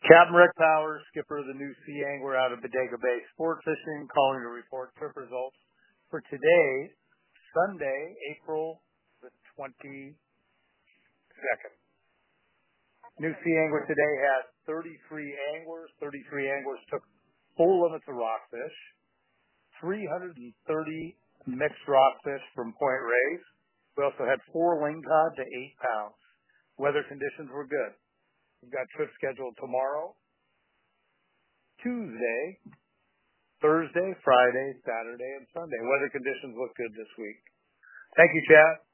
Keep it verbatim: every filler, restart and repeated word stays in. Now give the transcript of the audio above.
Captain Rick Powers, skipper of the New Sea Angler out of Bodega Bay Sport Fishing, calling to report trip results for today, Sunday, April the twenty-second. New Sea Angler today had thirty-three anglers. thirty-three anglers took full limits of rockfish, three hundred thirty mixed rockfish from Point Reyes. We also had four lingcod to eight pounds. Weather conditions were good. We've got trips scheduled tomorrow, Tuesday, Thursday, Friday, Saturday, and Sunday. Weather conditions look good this week. Thank you, Chad.